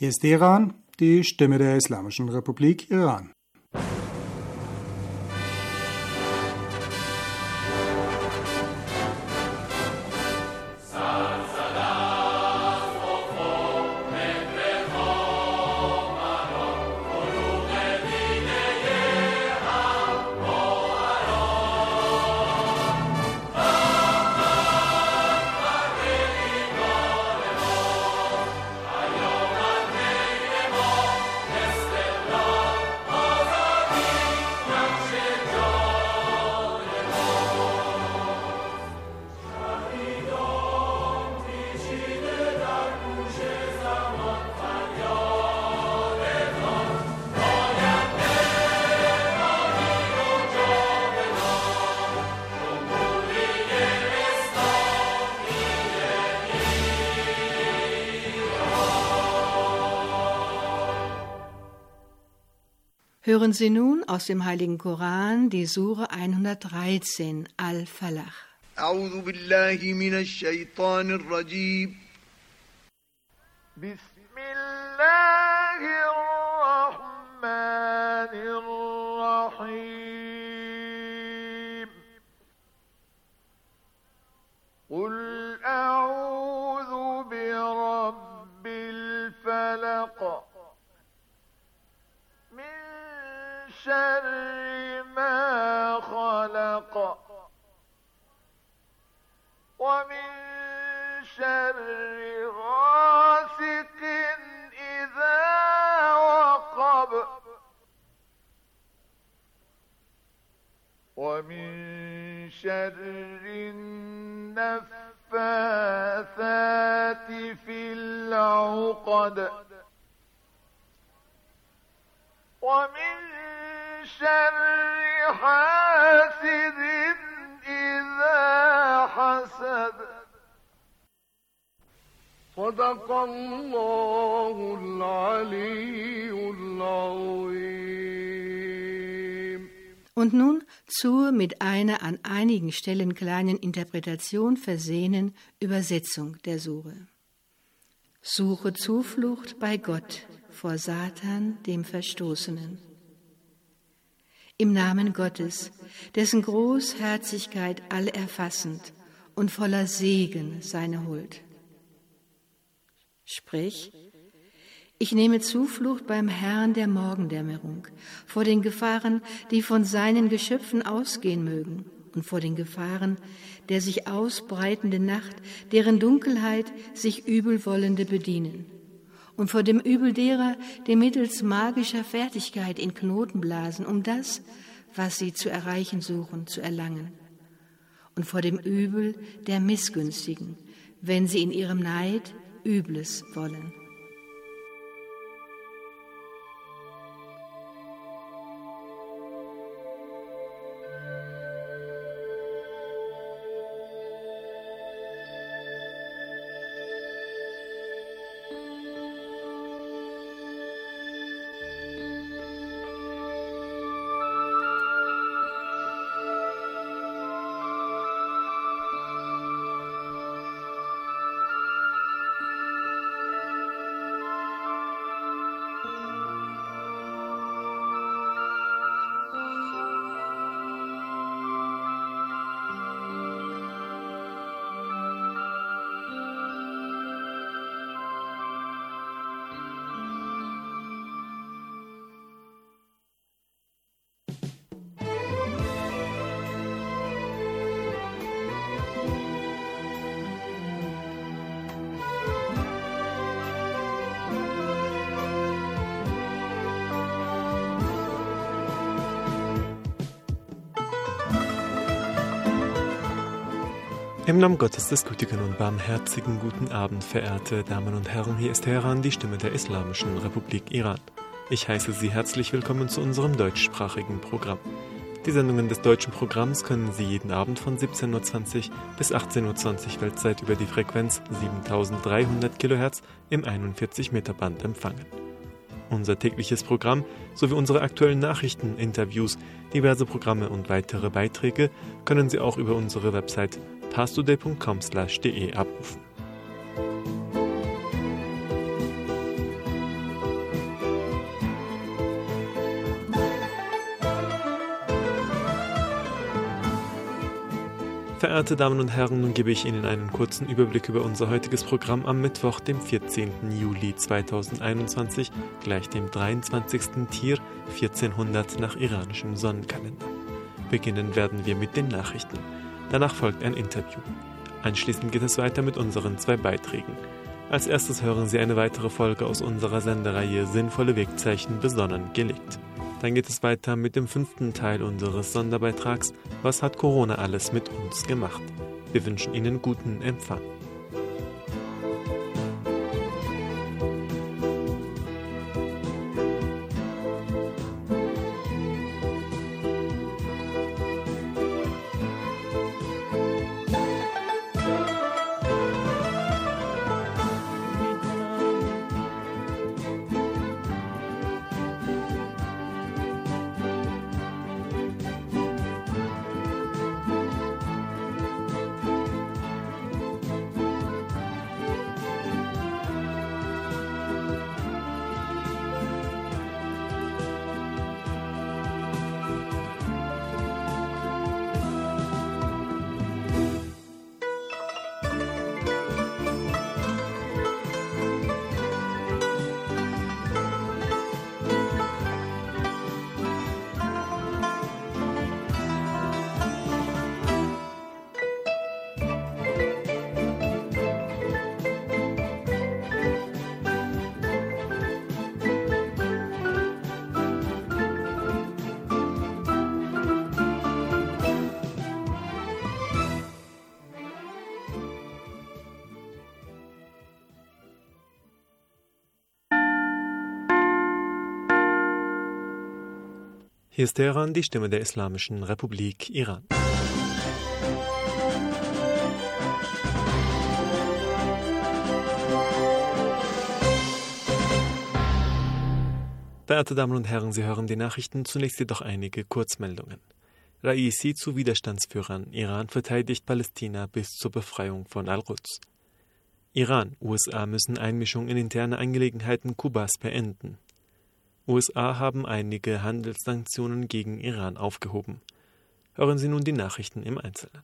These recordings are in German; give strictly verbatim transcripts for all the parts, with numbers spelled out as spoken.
Hier ist Teheran, die Stimme der Islamischen Republik Iran. Hören Sie nun aus dem Heiligen Koran die Sure hundertdreizehn, Al-Falaq. أعوذ بالله من الشيطان الرجيم بسم الله الرحمن الرحيم قل أعوذ برب الفلق شر ما خلق ومن شر غاسق إذا وقب ومن شر النفاثات في العقد ومن شر حاسد إذا حسد صدق الله العلي العظيم. Und nun zur mit einer an einigen Stellen kleinen Interpretation versehenen Übersetzung der Sure. Suche Zuflucht bei Gott vor Satan, dem Verstoßenen. Im Namen Gottes, dessen Großherzigkeit allerfassend und voller Segen seine Huld. Sprich, ich nehme Zuflucht beim Herrn der Morgendämmerung, vor den Gefahren, die von seinen Geschöpfen ausgehen mögen, und vor den Gefahren der sich ausbreitende Nacht, deren Dunkelheit sich Übelwollende bedienen, und vor dem Übel derer, die mittels magischer Fertigkeit in Knoten blasen, um das, was sie zu erreichen suchen, zu erlangen, und vor dem Übel der Missgünstigen, wenn sie in ihrem Neid Übles wollen. Im Namen Gottes des gütigen und barmherzigen, guten Abend, verehrte Damen und Herren, hier ist Teheran, die Stimme der Islamischen Republik Iran. Ich heiße Sie herzlich willkommen zu unserem deutschsprachigen Programm. Die Sendungen des deutschen Programms können Sie jeden Abend von siebzehn Uhr zwanzig bis achtzehn Uhr zwanzig Weltzeit über die Frequenz siebentausenddreihundert Kilohertz im einundvierzig Meter Band empfangen. Unser tägliches Programm sowie unsere aktuellen Nachrichten, Interviews, diverse Programme und weitere Beiträge können Sie auch über unsere Website parstoday punkt com slash de abrufen. Verehrte Damen und Herren, nun gebe ich Ihnen einen kurzen Überblick über unser heutiges Programm am Mittwoch, dem vierzehnten Juli zweitausendeinundzwanzig, gleich dem dreiundzwanzigsten Tir vierzehnhundert nach iranischem Sonnenkalender. Beginnen werden wir mit den Nachrichten. Danach folgt ein Interview. Anschließend geht es weiter mit unseren zwei Beiträgen. Als erstes hören Sie eine weitere Folge aus unserer Sendereihe Sinnvolle Wegzeichen besonnen gelegt. Dann geht es weiter mit dem fünften Teil unseres Sonderbeitrags Was hat Corona alles mit uns gemacht? Wir wünschen Ihnen guten Empfang. Hier ist Teheran, die Stimme der Islamischen Republik Iran. Verehrte Damen und Herren, Sie hören die Nachrichten, zunächst jedoch einige Kurzmeldungen. Raisi zu Widerstandsführern. Iran verteidigt Palästina bis zur Befreiung von Al-Quds. Iran. U S A müssen Einmischung in interne Angelegenheiten Kubas beenden. U S A haben einige Handelssanktionen gegen Iran aufgehoben. Hören Sie nun die Nachrichten im Einzelnen.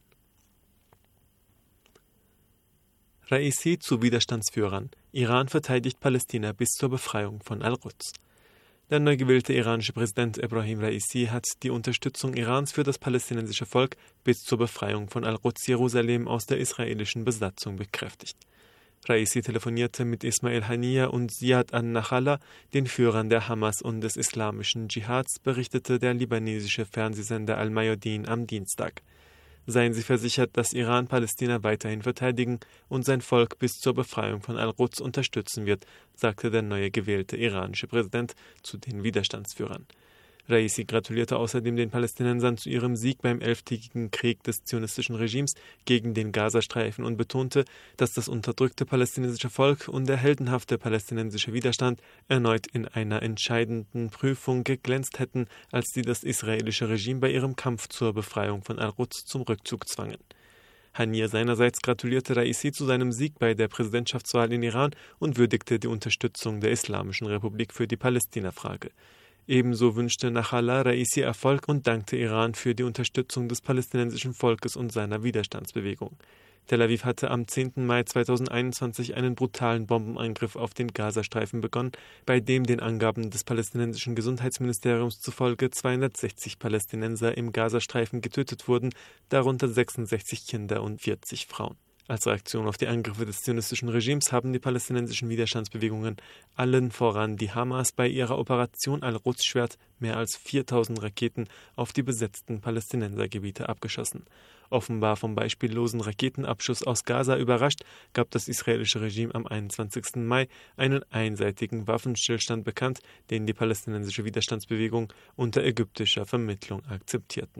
Raisi zu Widerstandsführern. Iran verteidigt Palästina bis zur Befreiung von Al-Quds. Der neu gewählte iranische Präsident Ebrahim Raisi hat die Unterstützung Irans für das palästinensische Volk bis zur Befreiung von Al-Quds Jerusalem aus der israelischen Besatzung bekräftigt. Raisi telefonierte mit Ismail Haniyeh und Ziad al-Nakhala, den Führern der Hamas und des islamischen Dschihads, berichtete der libanesische Fernsehsender Al-Mayadin am Dienstag. Seien Sie versichert, dass Iran Palästina weiterhin verteidigen und sein Volk bis zur Befreiung von Al-Quds unterstützen wird, sagte der neu gewählte iranische Präsident zu den Widerstandsführern. Raisi gratulierte außerdem den Palästinensern zu ihrem Sieg beim elftägigen Krieg des zionistischen Regimes gegen den Gazastreifen und betonte, dass das unterdrückte palästinensische Volk und der heldenhafte palästinensische Widerstand erneut in einer entscheidenden Prüfung geglänzt hätten, als sie das israelische Regime bei ihrem Kampf zur Befreiung von Al-Quds zum Rückzug zwangen. Haniyeh seinerseits gratulierte Raisi zu seinem Sieg bei der Präsidentschaftswahl in Iran und würdigte die Unterstützung der Islamischen Republik für die Palästina-Frage. Ebenso wünschte Nakhala Raisi Erfolg und dankte Iran für die Unterstützung des palästinensischen Volkes und seiner Widerstandsbewegung. Tel Aviv hatte am zehnten Mai zweitausendeinundzwanzig einen brutalen Bombenangriff auf den Gazastreifen begonnen, bei dem den Angaben des palästinensischen Gesundheitsministeriums zufolge zweihundertsechzig Palästinenser im Gazastreifen getötet wurden, darunter sechsundsechzig Kinder und vierzig Frauen. Als Reaktion auf die Angriffe des zionistischen Regimes haben die palästinensischen Widerstandsbewegungen, allen voran die Hamas, bei ihrer Operation Al-Quds-Schwert mehr als viertausend Raketen auf die besetzten Palästinensergebiete abgeschossen. Offenbar vom beispiellosen Raketenabschuss aus Gaza überrascht, gab das israelische Regime am einundzwanzigsten Mai einen einseitigen Waffenstillstand bekannt, den die palästinensische Widerstandsbewegung unter ägyptischer Vermittlung akzeptierten.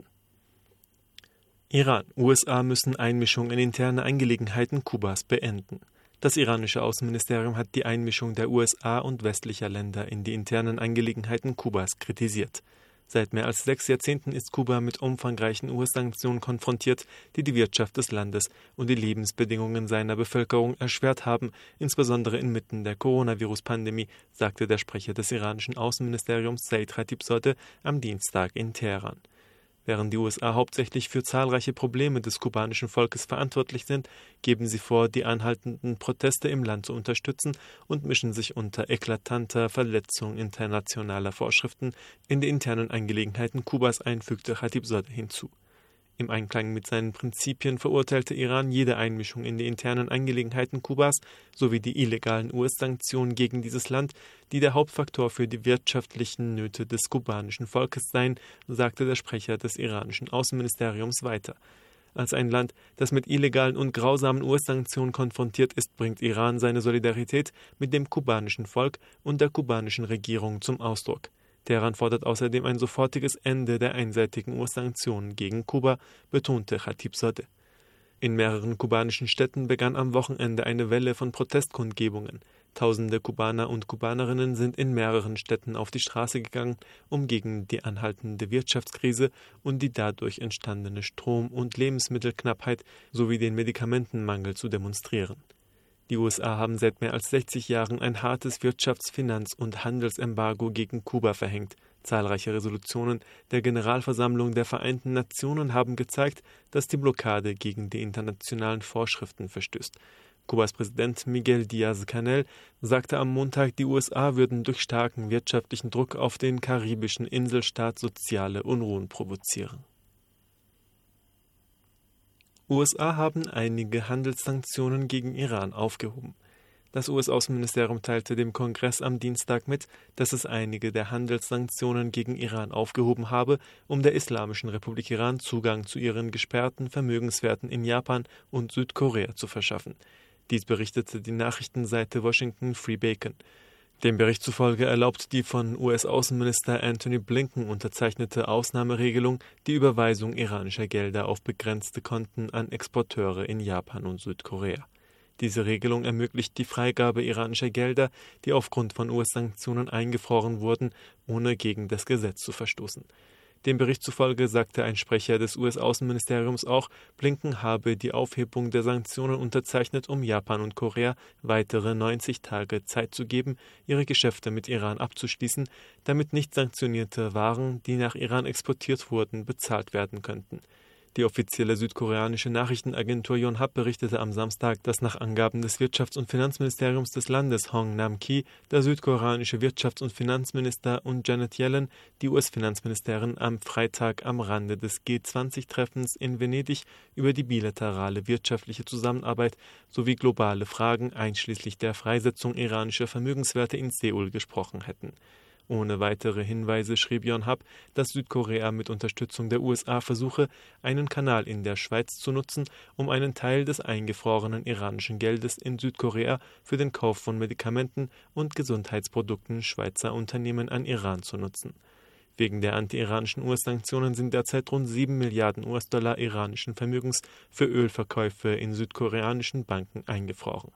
Iran. U S A müssen Einmischung in interne Angelegenheiten Kubas beenden. Das iranische Außenministerium hat die Einmischung der U S A und westlicher Länder in die internen Angelegenheiten Kubas kritisiert. Seit mehr als sechs Jahrzehnten ist Kuba mit umfangreichen U S-Sanktionen konfrontiert, die die Wirtschaft des Landes und die Lebensbedingungen seiner Bevölkerung erschwert haben, insbesondere inmitten der Coronavirus-Pandemie, sagte der Sprecher des iranischen Außenministeriums Said Khatibzadeh am Dienstag in Teheran. Während die U S A hauptsächlich für zahlreiche Probleme des kubanischen Volkes verantwortlich sind, geben sie vor, die anhaltenden Proteste im Land zu unterstützen und mischen sich unter eklatanter Verletzung internationaler Vorschriften in die internen Angelegenheiten Kubas ein, fügte Khatibzadeh hinzu. Im Einklang mit seinen Prinzipien verurteilte Iran jede Einmischung in die internen Angelegenheiten Kubas sowie die illegalen U S-Sanktionen gegen dieses Land, die der Hauptfaktor für die wirtschaftlichen Nöte des kubanischen Volkes seien, sagte der Sprecher des iranischen Außenministeriums weiter. Als ein Land, das mit illegalen und grausamen U S-Sanktionen konfrontiert ist, bringt Iran seine Solidarität mit dem kubanischen Volk und der kubanischen Regierung zum Ausdruck. Teheran fordert außerdem ein sofortiges Ende der einseitigen U S-Sanktionen gegen Kuba, betonte Khatibzadeh. In mehreren kubanischen Städten begann am Wochenende eine Welle von Protestkundgebungen. Tausende Kubaner und Kubanerinnen sind in mehreren Städten auf die Straße gegangen, um gegen die anhaltende Wirtschaftskrise und die dadurch entstandene Strom- und Lebensmittelknappheit sowie den Medikamentenmangel zu demonstrieren. Die U S A haben seit mehr als sechzig Jahren ein hartes Wirtschafts-, Finanz- und Handelsembargo gegen Kuba verhängt. Zahlreiche Resolutionen der Generalversammlung der Vereinten Nationen haben gezeigt, dass die Blockade gegen die internationalen Vorschriften verstößt. Kubas Präsident Miguel Díaz-Canel sagte am Montag, die U S A würden durch starken wirtschaftlichen Druck auf den karibischen Inselstaat soziale Unruhen provozieren. U S A haben einige Handelssanktionen gegen Iran aufgehoben. Das U S-Außenministerium teilte dem Kongress am Dienstag mit, dass es einige der Handelssanktionen gegen Iran aufgehoben habe, um der Islamischen Republik Iran Zugang zu ihren gesperrten Vermögenswerten in Japan und Südkorea zu verschaffen. Dies berichtete die Nachrichtenseite Washington Free Bacon. Dem Bericht zufolge erlaubt die von U S-Außenminister Antony Blinken unterzeichnete Ausnahmeregelung die Überweisung iranischer Gelder auf begrenzte Konten an Exporteure in Japan und Südkorea. Diese Regelung ermöglicht die Freigabe iranischer Gelder, die aufgrund von U S-Sanktionen eingefroren wurden, ohne gegen das Gesetz zu verstoßen. Dem Bericht zufolge sagte ein Sprecher des U S-Außenministeriums auch, Blinken habe die Aufhebung der Sanktionen unterzeichnet, um Japan und Korea weitere neunzig Tage Zeit zu geben, ihre Geschäfte mit Iran abzuschließen, damit nicht sanktionierte Waren, die nach Iran exportiert wurden, bezahlt werden könnten. Die offizielle südkoreanische Nachrichtenagentur Yonhap berichtete am Samstag, dass nach Angaben des Wirtschafts- und Finanzministeriums des Landes Hong Nam-ki der südkoreanische Wirtschafts- und Finanzminister und Janet Yellen, die U S-Finanzministerin, am Freitag am Rande des G zwanzig Treffens in Venedig über die bilaterale wirtschaftliche Zusammenarbeit sowie globale Fragen einschließlich der Freisetzung iranischer Vermögenswerte in Seoul gesprochen hätten. Ohne weitere Hinweise schrieb Yonhap, dass Südkorea mit Unterstützung der U S A versuche, einen Kanal in der Schweiz zu nutzen, um einen Teil des eingefrorenen iranischen Geldes in Südkorea für den Kauf von Medikamenten und Gesundheitsprodukten Schweizer Unternehmen an Iran zu nutzen. Wegen der anti-iranischen U S-Sanktionen sind derzeit rund sieben Milliarden U S-Dollar iranischen Vermögens für Ölverkäufe in südkoreanischen Banken eingefroren.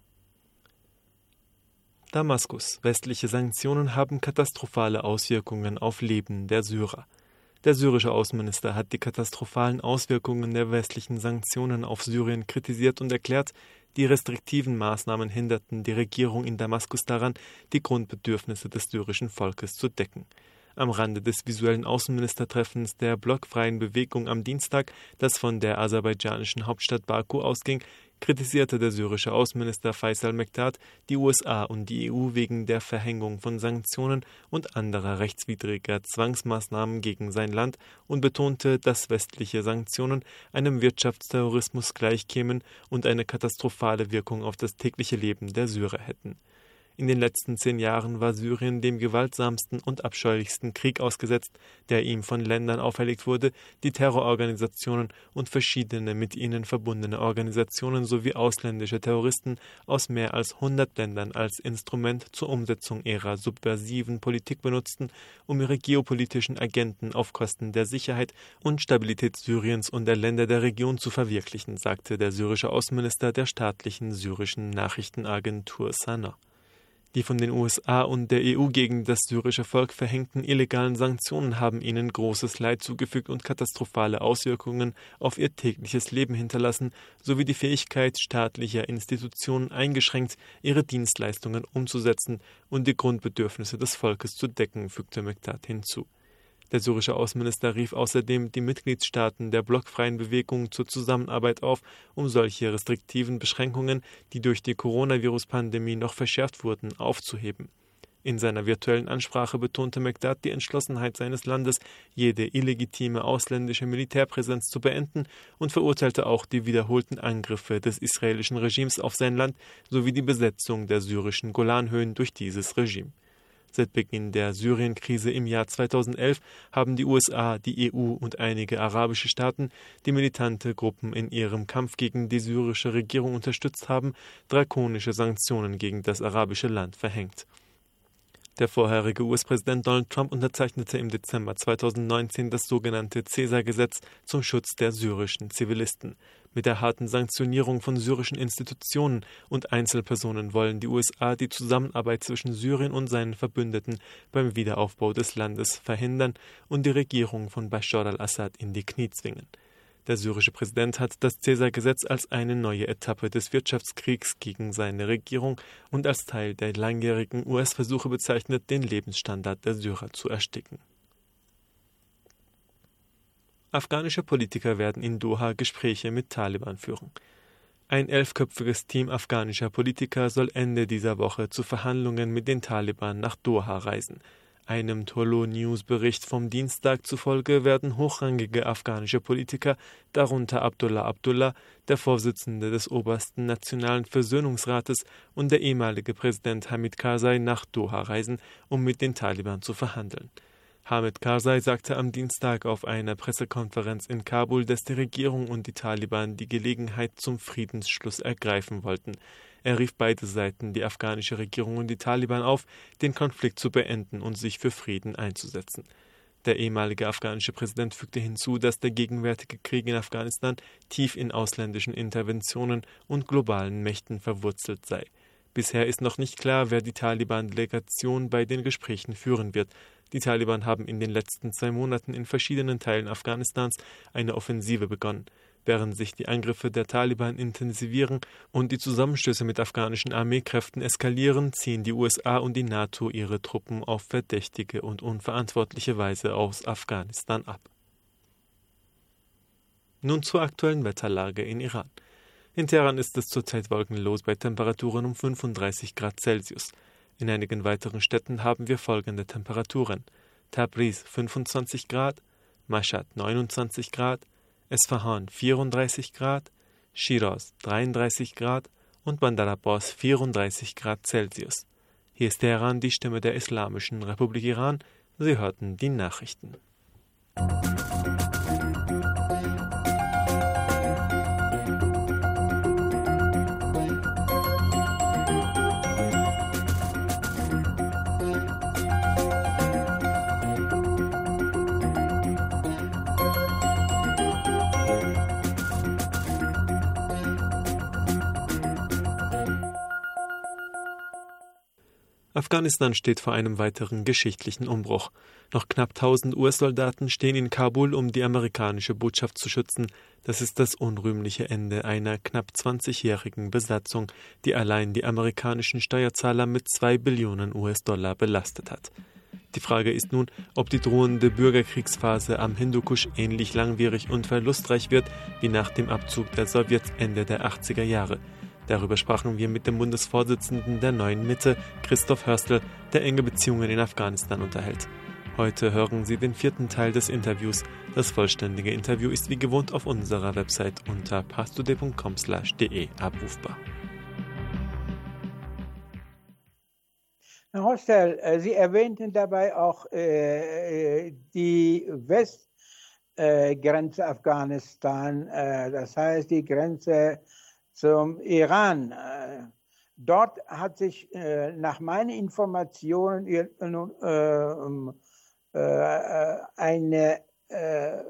Damaskus. Westliche Sanktionen haben katastrophale Auswirkungen auf Leben der Syrer. Der syrische Außenminister hat die katastrophalen Auswirkungen der westlichen Sanktionen auf Syrien kritisiert und erklärt, die restriktiven Maßnahmen hinderten die Regierung in Damaskus daran, die Grundbedürfnisse des syrischen Volkes zu decken. Am Rande des visuellen Außenministertreffens der blockfreien Bewegung am Dienstag, das von der aserbaidschanischen Hauptstadt Baku ausging, kritisierte der syrische Außenminister Faisal Mekdad die U S A und die E U wegen der Verhängung von Sanktionen und anderer rechtswidriger Zwangsmaßnahmen gegen sein Land und betonte, dass westliche Sanktionen einem Wirtschaftsterrorismus gleichkämen und eine katastrophale Wirkung auf das tägliche Leben der Syrer hätten. In den letzten zehn Jahren war Syrien dem gewaltsamsten und abscheulichsten Krieg ausgesetzt, der ihm von Ländern auferlegt wurde, die Terrororganisationen und verschiedene mit ihnen verbundene Organisationen sowie ausländische Terroristen aus mehr als hundert Ländern als Instrument zur Umsetzung ihrer subversiven Politik benutzten, um ihre geopolitischen Agenden auf Kosten der Sicherheit und Stabilität Syriens und der Länder der Region zu verwirklichen, sagte der syrische Außenminister der staatlichen syrischen Nachrichtenagentur Sana. Die von den U S A und der E U gegen das syrische Volk verhängten illegalen Sanktionen haben ihnen großes Leid zugefügt und katastrophale Auswirkungen auf ihr tägliches Leben hinterlassen, sowie die Fähigkeit staatlicher Institutionen eingeschränkt, ihre Dienstleistungen umzusetzen und die Grundbedürfnisse des Volkes zu decken, fügte Mekdad hinzu. Der syrische Außenminister rief außerdem die Mitgliedstaaten der blockfreien Bewegung zur Zusammenarbeit auf, um solche restriktiven Beschränkungen, die durch die Coronavirus-Pandemie noch verschärft wurden, aufzuheben. In seiner virtuellen Ansprache betonte Mekdad die Entschlossenheit seines Landes, jede illegitime ausländische Militärpräsenz zu beenden und verurteilte auch die wiederholten Angriffe des israelischen Regimes auf sein Land sowie die Besetzung der syrischen Golanhöhen durch dieses Regime. Seit Beginn der Syrien-Krise im Jahr zweitausendelf haben die U S A, die E U und einige arabische Staaten, die militante Gruppen in ihrem Kampf gegen die syrische Regierung unterstützt haben, drakonische Sanktionen gegen das arabische Land verhängt. Der vorherige U S-Präsident Donald Trump unterzeichnete im Dezember zweitausendneunzehn das sogenannte Caesar-Gesetz zum Schutz der syrischen Zivilisten. Mit der harten Sanktionierung von syrischen Institutionen und Einzelpersonen wollen die U S A die Zusammenarbeit zwischen Syrien und seinen Verbündeten beim Wiederaufbau des Landes verhindern und die Regierung von Bashar al-Assad in die Knie zwingen. Der syrische Präsident hat das Caesar-Gesetz als eine neue Etappe des Wirtschaftskriegs gegen seine Regierung und als Teil der langjährigen U S-Versuche bezeichnet, den Lebensstandard der Syrer zu ersticken. Afghanische Politiker werden in Doha Gespräche mit Taliban führen. Ein elfköpfiges Team afghanischer Politiker soll Ende dieser Woche zu Verhandlungen mit den Taliban nach Doha reisen. Einem Tolo-News-Bericht vom Dienstag zufolge werden hochrangige afghanische Politiker, darunter Abdullah Abdullah, der Vorsitzende des obersten Nationalen Versöhnungsrates, und der ehemalige Präsident Hamid Karzai nach Doha reisen, um mit den Taliban zu verhandeln. Hamid Karzai sagte am Dienstag auf einer Pressekonferenz in Kabul, dass die Regierung und die Taliban die Gelegenheit zum Friedensschluss ergreifen wollten. Er rief beide Seiten, die afghanische Regierung und die Taliban, auf, den Konflikt zu beenden und sich für Frieden einzusetzen. Der ehemalige afghanische Präsident fügte hinzu, dass der gegenwärtige Krieg in Afghanistan tief in ausländischen Interventionen und globalen Mächten verwurzelt sei. Bisher ist noch nicht klar, wer die Taliban-Delegation bei den Gesprächen führen wird. Die Taliban haben in den letzten zwei Monaten in verschiedenen Teilen Afghanistans eine Offensive begonnen. Während sich die Angriffe der Taliban intensivieren und die Zusammenstöße mit afghanischen Armeekräften eskalieren, ziehen die U S A und die NATO ihre Truppen auf verdächtige und unverantwortliche Weise aus Afghanistan ab. Nun zur aktuellen Wetterlage in Iran. In Teheran ist es zurzeit wolkenlos bei Temperaturen um fünfunddreißig Grad Celsius. In einigen weiteren Städten haben wir folgende Temperaturen: Tabriz fünfundzwanzig Grad, Mashhad neunundzwanzig Grad, Esfahan vierunddreißig Grad, Schiraz dreiunddreißig Grad und Bandar Abbas vierunddreißig Grad Celsius. Hier ist Teheran, die Stimme der Islamischen Republik Iran. Sie hörten die Nachrichten. Afghanistan steht vor einem weiteren geschichtlichen Umbruch. Noch knapp tausend U S-Soldaten stehen in Kabul, um die amerikanische Botschaft zu schützen. Das ist das unrühmliche Ende einer knapp zwanzigjährigen Besatzung, die allein die amerikanischen Steuerzahler mit zwei Billionen U S-Dollar belastet hat. Die Frage ist nun, ob die drohende Bürgerkriegsphase am Hindukusch ähnlich langwierig und verlustreich wird wie nach dem Abzug der Sowjets Ende der achtziger Jahre. Darüber sprachen wir mit dem Bundesvorsitzenden der Neuen Mitte, Christoph Hörstel, der enge Beziehungen in Afghanistan unterhält. Heute hören Sie den vierten Teil des Interviews. Das vollständige Interview ist wie gewohnt auf unserer Website unter pastoday punkt com slash de abrufbar. Herr Hörstel, Sie erwähnten dabei auch äh, die Westgrenze äh, Afghanistan, äh, das heißt die Grenze zum Iran. Dort hat sich äh, nach meinen Informationen äh, äh, eine äh,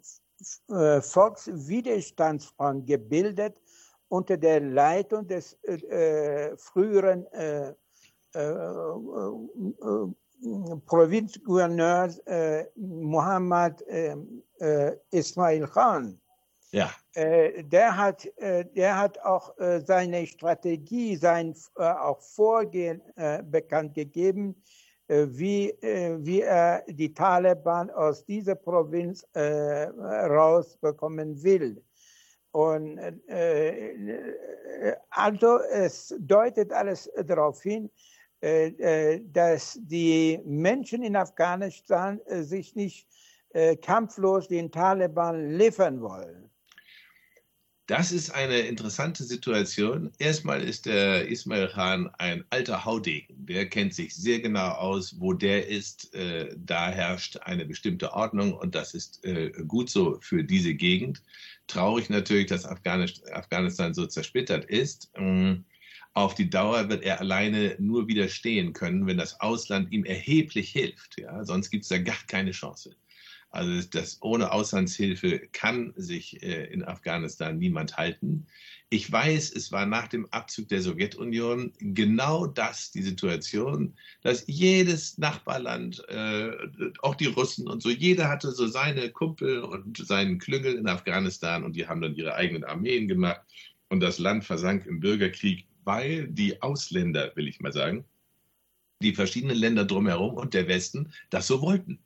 Volkswiderstandsfront gebildet unter der Leitung des äh, früheren äh, äh, äh, Provinzgouverneurs äh, Mohammad äh, äh, Ismail Khan. Ja. Äh, der hat, äh, der hat auch äh, seine Strategie, sein äh, auch Vorgehen äh, bekannt gegeben, wie, wie er die Taliban aus dieser Provinz äh, rausbekommen will. Und äh, also es deutet alles darauf hin, äh, dass die Menschen in Afghanistan äh, sich nicht äh, kampflos den Taliban liefern wollen. Das ist eine interessante Situation. Erstmal ist der Ismail Khan ein alter Haudegen. Der kennt sich sehr genau aus, wo der ist. Äh, da herrscht eine bestimmte Ordnung und das ist äh, gut so für diese Gegend. Traurig natürlich, dass Afghanistan so zersplittert ist. Ähm, auf die Dauer wird er alleine nur widerstehen können, wenn das Ausland ihm erheblich hilft. Ja? Sonst gibt es da gar keine Chance. Also das, ohne Auslandshilfe kann sich äh, in Afghanistan niemand halten. Ich weiß, es war nach dem Abzug der Sowjetunion genau das, die Situation, dass jedes Nachbarland, äh, auch die Russen und so, jeder hatte so seine Kumpel und seinen Klüngel in Afghanistan und die haben dann ihre eigenen Armeen gemacht und das Land versank im Bürgerkrieg, weil die Ausländer, will ich mal sagen, die verschiedenen Länder drumherum und der Westen das so wollten.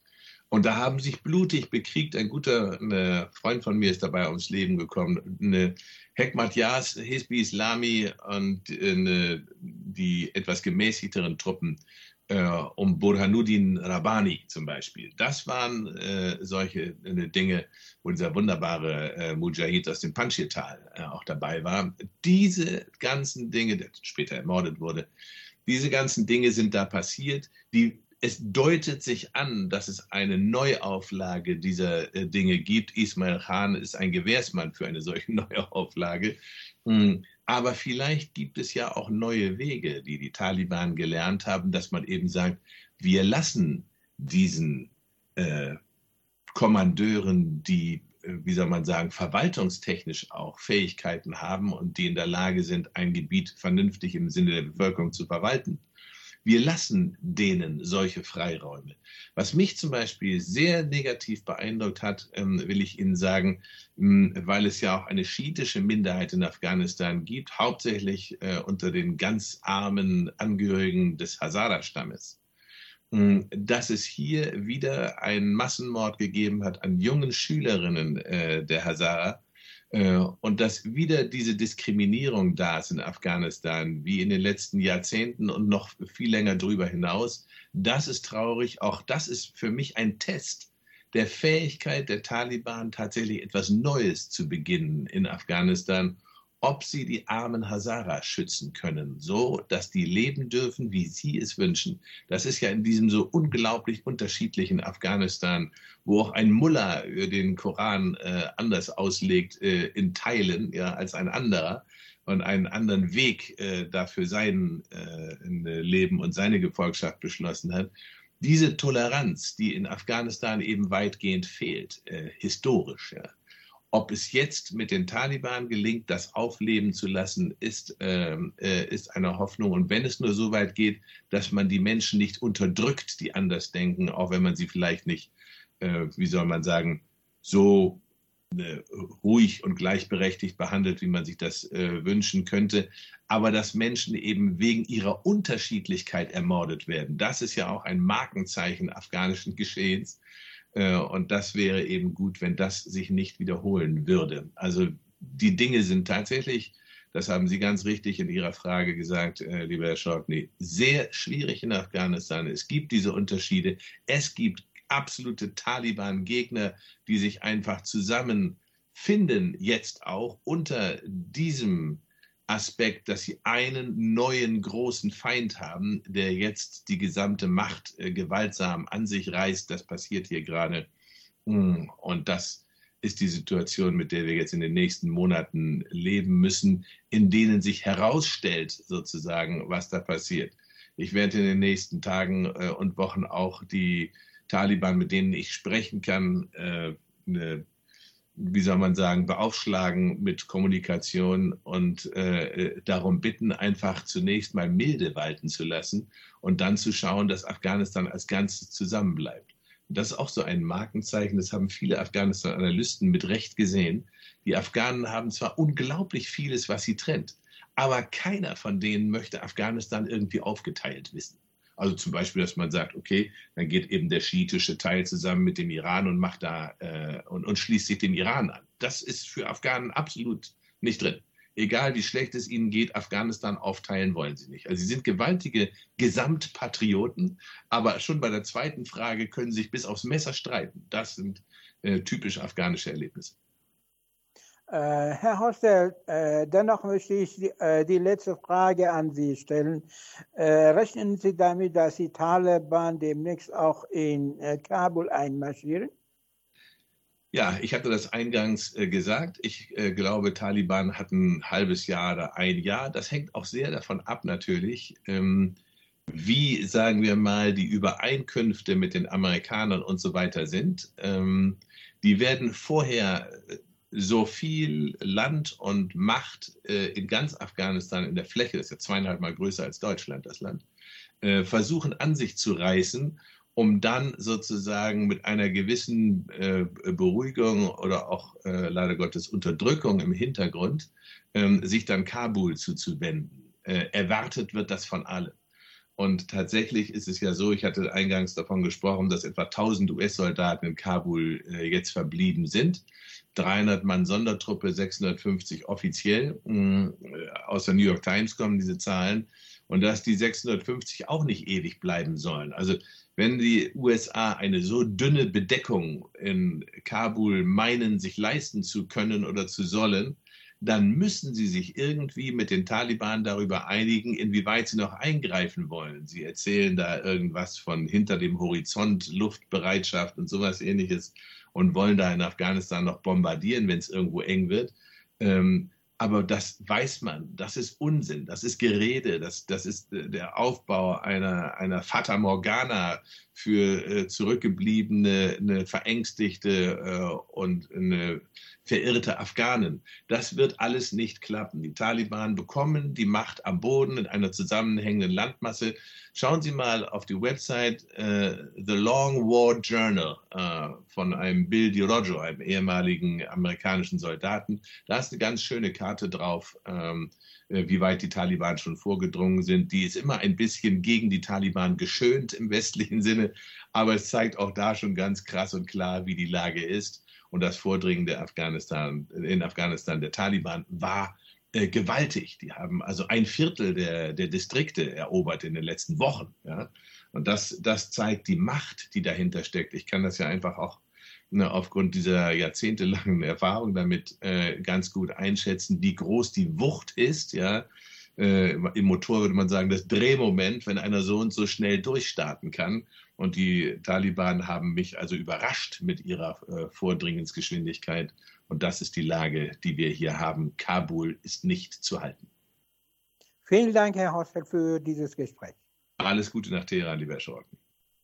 Und da haben sich blutig bekriegt. Ein guter eine Freund von mir ist dabei ums Leben gekommen. Eine Hekmat Yas, Hizb Islami und eine, die etwas gemäßigteren Truppen äh, um Burhanuddin Rabbani zum Beispiel. Das waren äh, solche äh, Dinge, wo dieser wunderbare äh, Mujahid aus dem Panjshir-Tal äh, auch dabei war. Diese ganzen Dinge, der später ermordet wurde, diese ganzen Dinge sind da passiert, die Es deutet sich an, dass es eine Neuauflage dieser äh, Dinge gibt. Ismail Khan ist ein Gewährsmann für eine solche Neuauflage. Hm. Aber vielleicht gibt es ja auch neue Wege, die die Taliban gelernt haben, dass man eben sagt, wir lassen diesen äh, Kommandeuren, die, äh, wie soll man sagen, verwaltungstechnisch auch Fähigkeiten haben und die in der Lage sind, ein Gebiet vernünftig im Sinne der Bevölkerung zu verwalten. Wir lassen denen solche Freiräume. Was mich zum Beispiel sehr negativ beeindruckt hat, ähm, will ich Ihnen sagen, ähm, weil es ja auch eine schiitische Minderheit in Afghanistan gibt, hauptsächlich äh, unter den ganz armen Angehörigen des Hazara-Stammes, ähm, dass es hier wieder einen Massenmord gegeben hat an jungen Schülerinnen äh, der Hazara, und dass wieder diese Diskriminierung da ist in Afghanistan, wie in den letzten Jahrzehnten und noch viel länger darüber hinaus, das ist traurig. Auch das ist für mich ein Test der Fähigkeit der Taliban, tatsächlich etwas Neues zu beginnen in Afghanistan, ob sie die armen Hazara schützen können, so dass die leben dürfen, wie sie es wünschen. Das ist ja in diesem so unglaublich unterschiedlichen Afghanistan, wo auch ein Mullah den Koran äh, anders auslegt äh, in Teilen ja, als ein anderer und einen anderen Weg äh, dafür sein äh, Leben und seine Gefolgschaft beschlossen hat. Diese Toleranz, die in Afghanistan eben weitgehend fehlt, äh, historisch, ja. Ob es jetzt mit den Taliban gelingt, das aufleben zu lassen, ist, äh, ist eine Hoffnung. Und wenn es nur so weit geht, dass man die Menschen nicht unterdrückt, die anders denken, auch wenn man sie vielleicht nicht, äh, wie soll man sagen, so äh, ruhig und gleichberechtigt behandelt, wie man sich das äh, wünschen könnte, aber dass Menschen eben wegen ihrer Unterschiedlichkeit ermordet werden. Das ist ja auch ein Markenzeichen afghanischen Geschehens. Und das wäre eben gut, wenn das sich nicht wiederholen würde. Also die Dinge sind tatsächlich, das haben Sie ganz richtig in Ihrer Frage gesagt, äh, lieber Herr Shortney, sehr schwierig in Afghanistan. Es gibt diese Unterschiede. Es gibt absolute Taliban-Gegner, die sich einfach zusammenfinden, jetzt auch unter diesem Aspekt, dass sie einen neuen großen Feind haben, der jetzt die gesamte Macht äh, gewaltsam an sich reißt. Das passiert hier gerade. Und das ist die Situation, mit der wir jetzt in den nächsten Monaten leben müssen, in denen sich herausstellt, sozusagen, was da passiert. Ich werde in den nächsten Tagen äh, und Wochen auch die Taliban, mit denen ich sprechen kann, äh, eine wie soll man sagen, beaufschlagen mit Kommunikation und äh, darum bitten, einfach zunächst mal Milde walten zu lassen und dann zu schauen, dass Afghanistan als Ganzes zusammenbleibt. Und das ist auch so ein Markenzeichen, das haben viele Afghanistan-Analysten mit Recht gesehen. Die Afghanen haben zwar unglaublich vieles, was sie trennt, aber keiner von denen möchte Afghanistan irgendwie aufgeteilt wissen. Also zum Beispiel, dass man sagt, okay, dann geht eben der schiitische Teil zusammen mit dem Iran und macht da äh, und, und schließt sich dem Iran an. Das ist für Afghanen absolut nicht drin. Egal wie schlecht es ihnen geht, Afghanistan aufteilen wollen sie nicht. Also sie sind gewaltige Gesamtpatrioten, aber schon bei der zweiten Frage können sie sich bis aufs Messer streiten. Das sind äh, typisch afghanische Erlebnisse. Äh, Herr Hostel, äh, dennoch möchte ich die, äh, die letzte Frage an Sie stellen. Äh, rechnen Sie damit, dass die Taliban demnächst auch in äh, Kabul einmarschieren? Ja, ich hatte das eingangs äh, gesagt. Ich äh, glaube, Taliban hatten ein halbes Jahr oder ein Jahr. Das hängt auch sehr davon ab natürlich, ähm, wie, sagen wir mal, die Übereinkünfte mit den Amerikanern und so weiter sind. Ähm, die werden vorher so viel Land und Macht äh, in ganz Afghanistan in der Fläche, das ist ja zweieinhalb Mal größer als Deutschland, das Land, äh, versuchen an sich zu reißen, um dann sozusagen mit einer gewissen äh, Beruhigung oder auch äh, leider Gottes Unterdrückung im Hintergrund äh, sich dann Kabul zuzuwenden. Äh, erwartet wird das von allen. Und tatsächlich ist es ja so, ich hatte eingangs davon gesprochen, dass etwa tausend U S-Soldaten in Kabul äh, jetzt verblieben sind. dreihundert Mann Sondertruppe, sechshundertfünfzig offiziell. Äh, aus der New York Times kommen diese Zahlen. Und dass die sechshundertfünfzig auch nicht ewig bleiben sollen. Also wenn die U S A eine so dünne Bedeckung in Kabul meinen, sich leisten zu können oder zu sollen, dann müssen sie sich irgendwie mit den Taliban darüber einigen, inwieweit sie noch eingreifen wollen. Sie erzählen da irgendwas von hinter dem Horizont, Luftbereitschaft und sowas Ähnliches und wollen da in Afghanistan noch bombardieren, wenn es irgendwo eng wird. Ähm, Aber das weiß man, das ist Unsinn, das ist Gerede, das, das ist der Aufbau einer, einer Fata Morgana für äh, zurückgebliebene, eine verängstigte äh, und eine verirrte Afghanen. Das wird alles nicht klappen. Die Taliban bekommen die Macht am Boden in einer zusammenhängenden Landmasse. Schauen Sie mal auf die Website äh, The Long War Journal äh, von einem Bill DiRoggio, einem ehemaligen amerikanischen Soldaten. Da ist eine ganz schöne Karte drauf, ähm, wie weit die Taliban schon vorgedrungen sind. Die ist immer ein bisschen gegen die Taliban geschönt im westlichen Sinne, aber es zeigt auch da schon ganz krass und klar, wie die Lage ist. Und das Vordringen der Afghanistan, in Afghanistan der Taliban war äh, gewaltig. Die haben also ein Viertel der, der Distrikte erobert in den letzten Wochen. Ja? Und das, das zeigt die Macht, die dahinter steckt. Ich kann das ja einfach auch ne, aufgrund dieser jahrzehntelangen Erfahrung damit äh, ganz gut einschätzen, wie groß die Wucht ist. Ja? Äh, im Motor würde man sagen, das Drehmoment, wenn einer so und so schnell durchstarten kann. Und die Taliban haben mich also überrascht mit ihrer äh, Vordringensgeschwindigkeit. Und das ist die Lage, die wir hier haben. Kabul ist nicht zu halten. Vielen Dank, Herr Hostel, für dieses Gespräch. Alles Gute nach Teheran, lieber Schorken.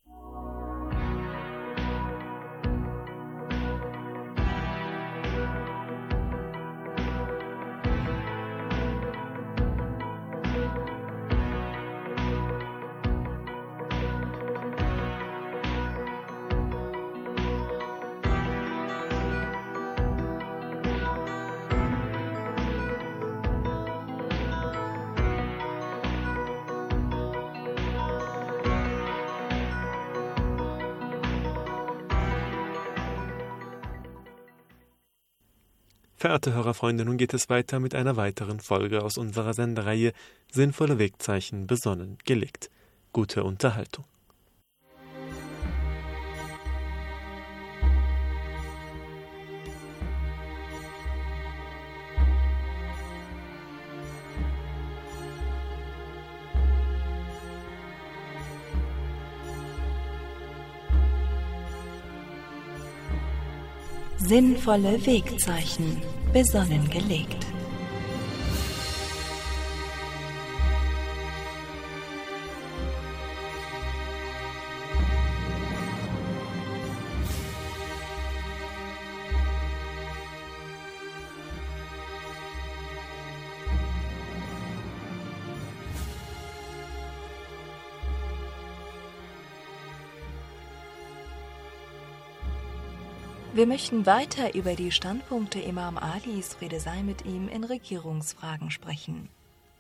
Verehrte Hörerfreunde, nun geht es weiter mit einer weiteren Folge aus unserer Sendereihe Sinnvolle Wegzeichen besonnen gelegt. Gute Unterhaltung. Sinnvolle Wegzeichen besonnen gelegt. Wir möchten weiter über die Standpunkte Imam Alis, Friede sei mit ihm, in Regierungsfragen sprechen.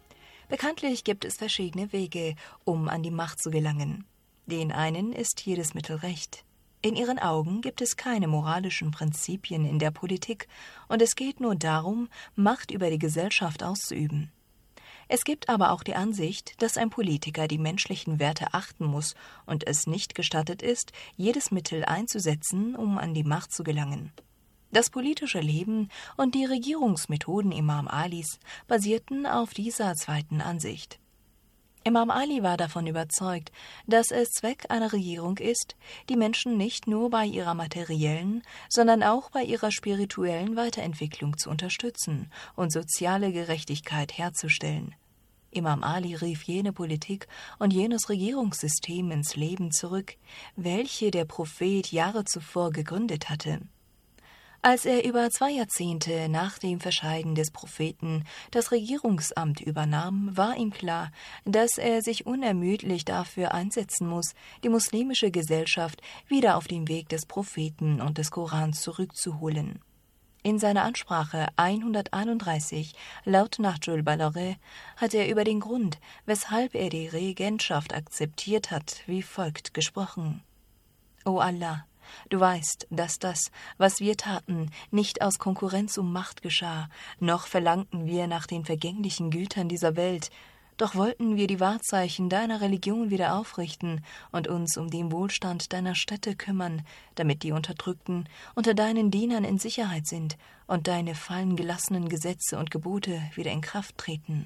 Bekanntlich gibt es verschiedene Wege, um an die Macht zu gelangen. Den einen ist jedes Mittel recht. In ihren Augen gibt es keine moralischen Prinzipien in der Politik und es geht nur darum, Macht über die Gesellschaft auszuüben. Es gibt aber auch die Ansicht, dass ein Politiker die menschlichen Werte achten muss und es nicht gestattet ist, jedes Mittel einzusetzen, um an die Macht zu gelangen. Das politische Leben und die Regierungsmethoden Imam Alis basierten auf dieser zweiten Ansicht. Imam Ali war davon überzeugt, dass es Zweck einer Regierung ist, die Menschen nicht nur bei ihrer materiellen, sondern auch bei ihrer spirituellen Weiterentwicklung zu unterstützen und soziale Gerechtigkeit herzustellen. Imam Ali rief jene Politik und jenes Regierungssystem ins Leben zurück, welche der Prophet Jahre zuvor gegründet hatte. Als er über zwei Jahrzehnte nach dem Verscheiden des Propheten das Regierungsamt übernahm, war ihm klar, dass er sich unermüdlich dafür einsetzen muss, die muslimische Gesellschaft wieder auf den Weg des Propheten und des Korans zurückzuholen. In seiner Ansprache hunderteinunddreißig laut Nahjul Balagha hat er über den Grund, weshalb er die Regentschaft akzeptiert hat, wie folgt gesprochen: O Allah, du weißt, dass das, was wir taten, nicht aus Konkurrenz um Macht geschah, noch verlangten wir nach den vergänglichen Gütern dieser Welt, doch wollten wir die Wahrzeichen deiner Religion wieder aufrichten und uns um den Wohlstand deiner Städte kümmern, damit die Unterdrückten unter deinen Dienern in Sicherheit sind und deine fallen gelassenen Gesetze und Gebote wieder in Kraft treten.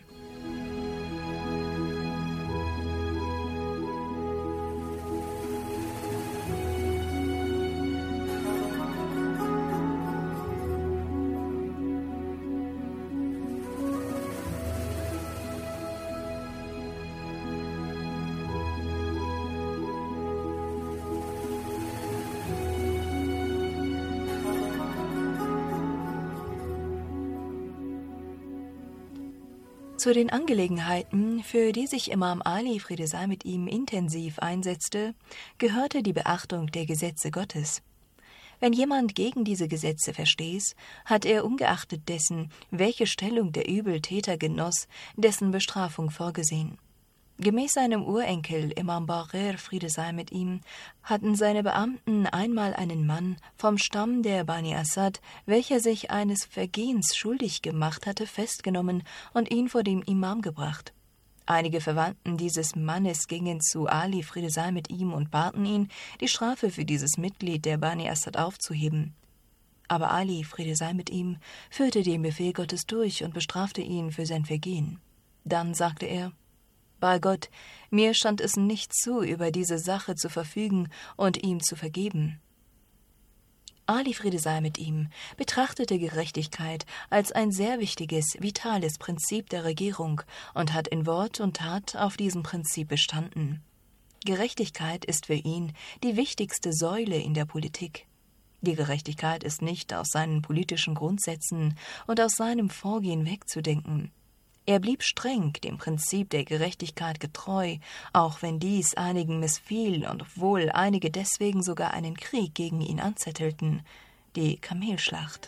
Zu den Angelegenheiten, für die sich Imam Ali, Friede sei mit ihm, intensiv einsetzte, gehörte die Beachtung der Gesetze Gottes. Wenn jemand gegen diese Gesetze verstieß, hat er ungeachtet dessen, welche Stellung der Übeltäter genoss, dessen Bestrafung vorgesehen. Gemäß seinem Urenkel Imam Baqir, Friede sei mit ihm, hatten seine Beamten einmal einen Mann vom Stamm der Bani Asad, welcher sich eines Vergehens schuldig gemacht hatte, festgenommen und ihn vor dem Imam gebracht. Einige Verwandten dieses Mannes gingen zu Ali, Friede sei mit ihm, und baten ihn, die Strafe für dieses Mitglied der Bani Asad aufzuheben. Aber Ali, Friede sei mit ihm, führte den Befehl Gottes durch und bestrafte ihn für sein Vergehen. Dann sagte er: Bei Gott, mir stand es nicht zu, über diese Sache zu verfügen und ihm zu vergeben. Ali, Friede sei mit ihm, betrachtete Gerechtigkeit als ein sehr wichtiges, vitales Prinzip der Regierung und hat in Wort und Tat auf diesem Prinzip bestanden. Gerechtigkeit ist für ihn die wichtigste Säule in der Politik. Die Gerechtigkeit ist nicht aus seinen politischen Grundsätzen und aus seinem Vorgehen wegzudenken. Er blieb streng dem Prinzip der Gerechtigkeit getreu, auch wenn dies einigen missfiel und obwohl einige deswegen sogar einen Krieg gegen ihn anzettelten, die Kamelschlacht.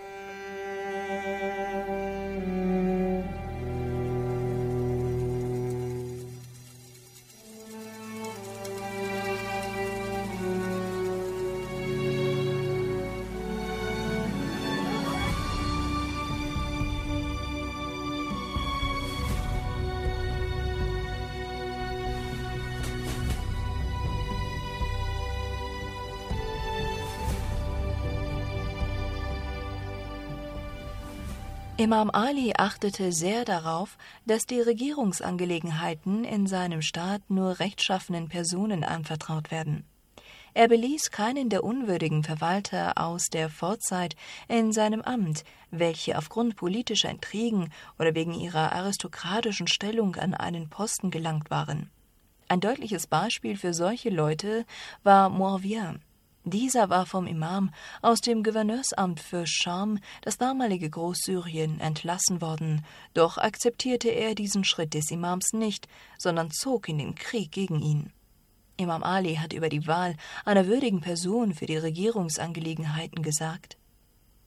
Imam Ali achtete sehr darauf, dass die Regierungsangelegenheiten in seinem Staat nur rechtschaffenen Personen anvertraut werden. Er beließ keinen der unwürdigen Verwalter aus der Vorzeit in seinem Amt, welche aufgrund politischer Intrigen oder wegen ihrer aristokratischen Stellung an einen Posten gelangt waren. Ein deutliches Beispiel für solche Leute war Muawiyah. Dieser war vom Imam aus dem Gouverneursamt für Scham, das damalige Großsyrien, entlassen worden, doch akzeptierte er diesen Schritt des Imams nicht, sondern zog in den Krieg gegen ihn. Imam Ali hat über die Wahl einer würdigen Person für die Regierungsangelegenheiten gesagt: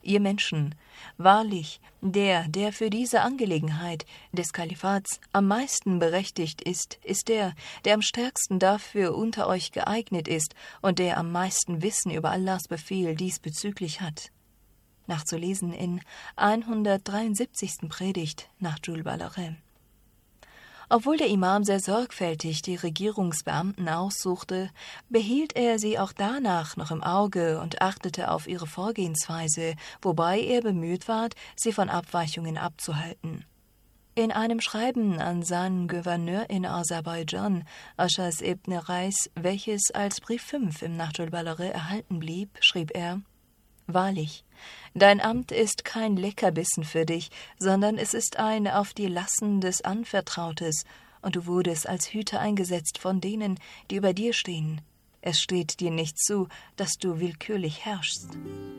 ihr Menschen, wahrlich, der, der für diese Angelegenheit des Kalifats am meisten berechtigt ist, ist der, der am stärksten dafür unter euch geeignet ist und der am meisten Wissen über Allahs Befehl diesbezüglich hat. Nachzulesen in hundertdreiundsiebzigsten Predigt nach Jules Ballaré. Obwohl der Imam sehr sorgfältig die Regierungsbeamten aussuchte, behielt er sie auch danach noch im Auge und achtete auf ihre Vorgehensweise, wobei er bemüht war, sie von Abweichungen abzuhalten. In einem Schreiben an seinen Gouverneur in Aserbaidschan, Ashas ibn Reis, welches als Brief fünf im Nahjul Balagha erhalten blieb, schrieb er: Wahrlich, dein Amt ist kein Leckerbissen für dich, sondern es ist ein auf dir lassendes Anvertrautes, und du wurdest als Hüter eingesetzt von denen, die über dir stehen. Es steht dir nicht zu, dass du willkürlich herrschst.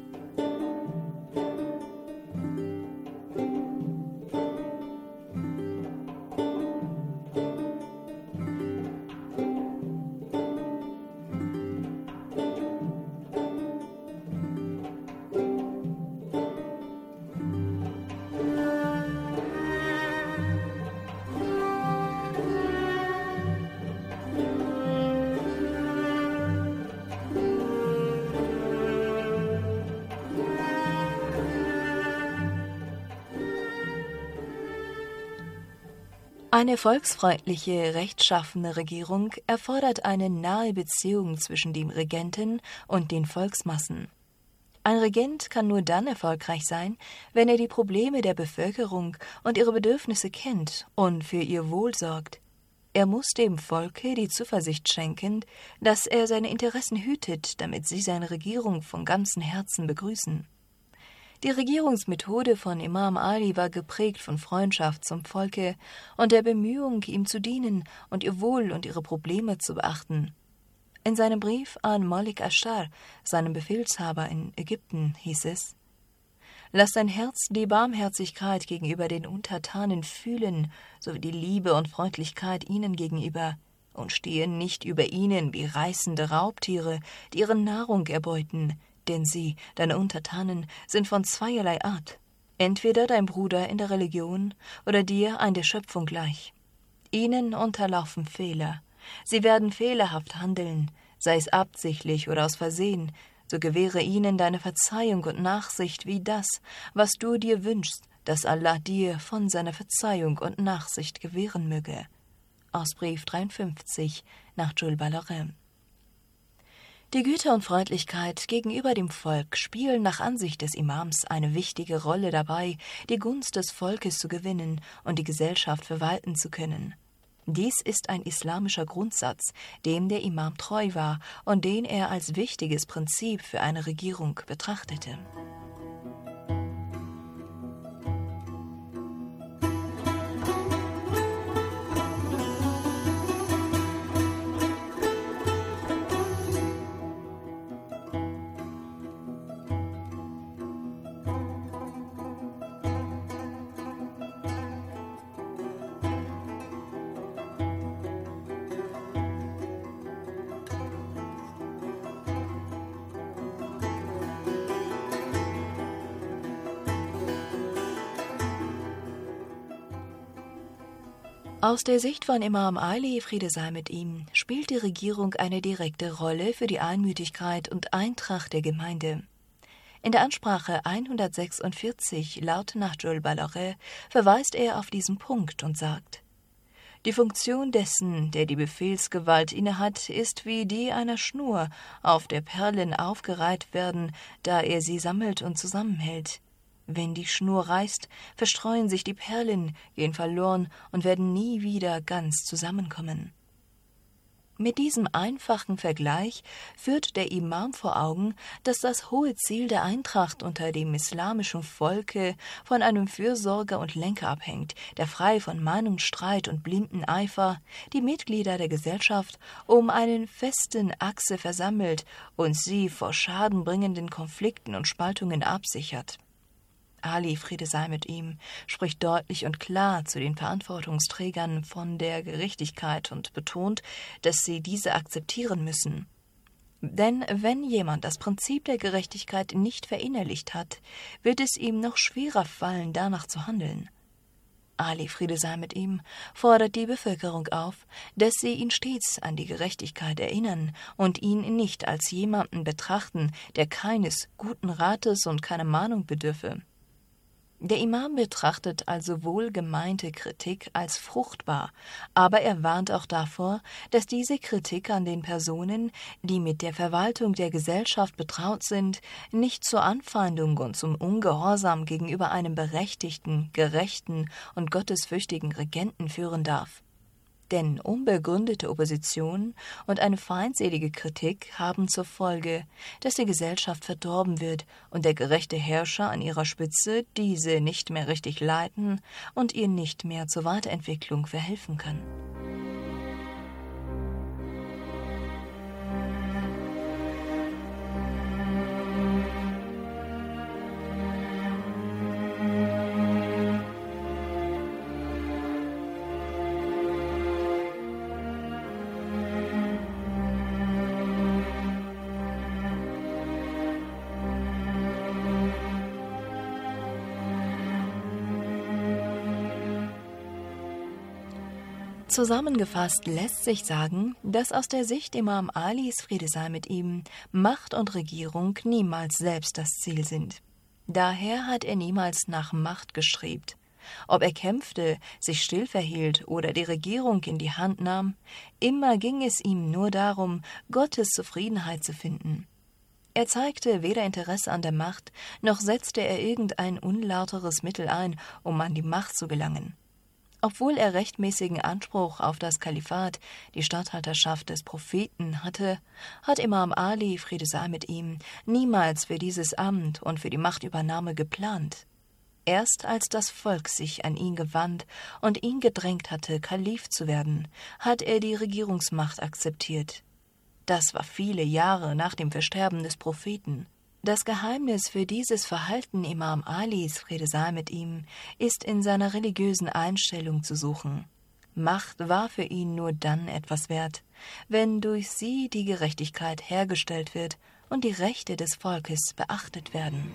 Eine volksfreundliche, rechtschaffene Regierung erfordert eine nahe Beziehung zwischen dem Regenten und den Volksmassen. Ein Regent kann nur dann erfolgreich sein, wenn er die Probleme der Bevölkerung und ihre Bedürfnisse kennt und für ihr Wohl sorgt. Er muss dem Volke die Zuversicht schenken, dass er seine Interessen hütet, damit sie seine Regierung von ganzem Herzen begrüßen. Die Regierungsmethode von Imam Ali war geprägt von Freundschaft zum Volke und der Bemühung, ihm zu dienen und ihr Wohl und ihre Probleme zu beachten. In seinem Brief an Malik Ashtar, seinem Befehlshaber in Ägypten, hieß es: Lass dein Herz die Barmherzigkeit gegenüber den Untertanen fühlen, sowie die Liebe und Freundlichkeit ihnen gegenüber, und stehe nicht über ihnen wie reißende Raubtiere, die ihre Nahrung erbeuten, denn sie, deine Untertanen, sind von zweierlei Art, entweder dein Bruder in der Religion oder dir ein der Schöpfung gleich. Ihnen unterlaufen Fehler, sie werden fehlerhaft handeln, sei es absichtlich oder aus Versehen, so gewähre ihnen deine Verzeihung und Nachsicht wie das, was du dir wünschst, dass Allah dir von seiner Verzeihung und Nachsicht gewähren möge. Aus Brief dreiundfünfzig nach Jules Ballaré. Die Güte und Freundlichkeit gegenüber dem Volk spielen nach Ansicht des Imams eine wichtige Rolle dabei, die Gunst des Volkes zu gewinnen und die Gesellschaft verwalten zu können. Dies ist ein islamischer Grundsatz, dem der Imam treu war und den er als wichtiges Prinzip für eine Regierung betrachtete. Aus der Sicht von Imam Ali, Friede sei mit ihm, spielt die Regierung eine direkte Rolle für die Einmütigkeit und Eintracht der Gemeinde. In der Ansprache hundertsechsundvierzig laut Nahjul Balagha verweist er auf diesen Punkt und sagt: Die Funktion dessen, der die Befehlsgewalt innehat, ist wie die einer Schnur, auf der Perlen aufgereiht werden, da er sie sammelt und zusammenhält. Wenn die Schnur reißt, verstreuen sich die Perlen, gehen verloren und werden nie wieder ganz zusammenkommen. Mit diesem einfachen Vergleich führt der Imam vor Augen, dass das hohe Ziel der Eintracht unter dem islamischen Volke von einem Fürsorger und Lenker abhängt, der frei von Meinungsstreit und blinden Eifer die Mitglieder der Gesellschaft um einen festen Achse versammelt und sie vor schadenbringenden Konflikten und Spaltungen absichert. Ali, Friede sei mit ihm, spricht deutlich und klar zu den Verantwortungsträgern von der Gerechtigkeit und betont, dass sie diese akzeptieren müssen. Denn wenn jemand das Prinzip der Gerechtigkeit nicht verinnerlicht hat, wird es ihm noch schwerer fallen, danach zu handeln. Ali, Friede sei mit ihm, fordert die Bevölkerung auf, dass sie ihn stets an die Gerechtigkeit erinnern und ihn nicht als jemanden betrachten, der keines guten Rates und keiner Mahnung bedürfe. Der Imam betrachtet also wohlgemeinte Kritik als fruchtbar, aber er warnt auch davor, dass diese Kritik an den Personen, die mit der Verwaltung der Gesellschaft betraut sind, nicht zur Anfeindung und zum Ungehorsam gegenüber einem berechtigten, gerechten und gottesfürchtigen Regenten führen darf. Denn unbegründete Opposition und eine feindselige Kritik haben zur Folge, dass die Gesellschaft verdorben wird und der gerechte Herrscher an ihrer Spitze diese nicht mehr richtig leiten und ihr nicht mehr zur Weiterentwicklung verhelfen kann. Zusammengefasst lässt sich sagen, dass aus der Sicht Imam Alis, Friede sei mit ihm, Macht und Regierung niemals selbst das Ziel sind. Daher hat er niemals nach Macht gestrebt. Ob er kämpfte, sich still verhielt oder die Regierung in die Hand nahm, immer ging es ihm nur darum, Gottes Zufriedenheit zu finden. Er zeigte weder Interesse an der Macht, noch setzte er irgendein unlauteres Mittel ein, um an die Macht zu gelangen. Obwohl er rechtmäßigen Anspruch auf das Kalifat, die Statthalterschaft des Propheten, hatte, hat Imam Ali, Friede sei mit ihm, niemals für dieses Amt und für die Machtübernahme geplant. Erst als das Volk sich an ihn gewandt und ihn gedrängt hatte, Kalif zu werden, hat er die Regierungsmacht akzeptiert. Das war viele Jahre nach dem Versterben des Propheten. Das Geheimnis für dieses Verhalten Imam Alis, Friede sei mit ihm, ist in seiner religiösen Einstellung zu suchen. Macht war für ihn nur dann etwas wert, wenn durch sie die Gerechtigkeit hergestellt wird und die Rechte des Volkes beachtet werden.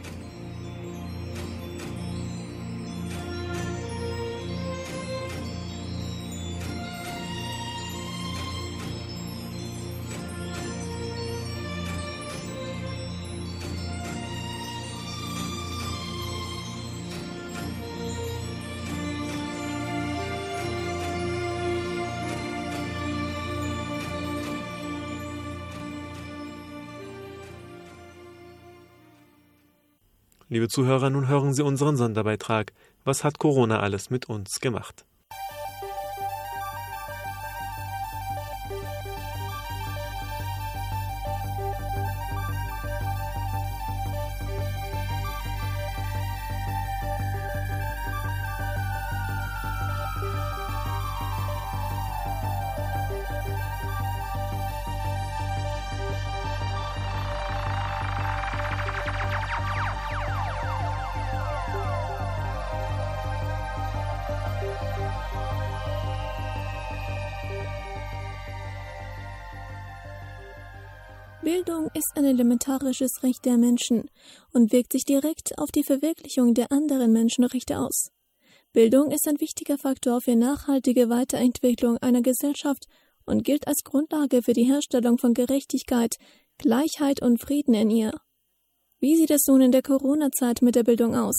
Liebe Zuhörer, nun hören Sie unseren Sonderbeitrag. Was hat Corona alles mit uns gemacht? Bildung ist ein elementarisches Recht der Menschen und wirkt sich direkt auf die Verwirklichung der anderen Menschenrechte aus. Bildung ist ein wichtiger Faktor für nachhaltige Weiterentwicklung einer Gesellschaft und gilt als Grundlage für die Herstellung von Gerechtigkeit, Gleichheit und Frieden in ihr. Wie sieht es nun in der Corona-Zeit mit der Bildung aus?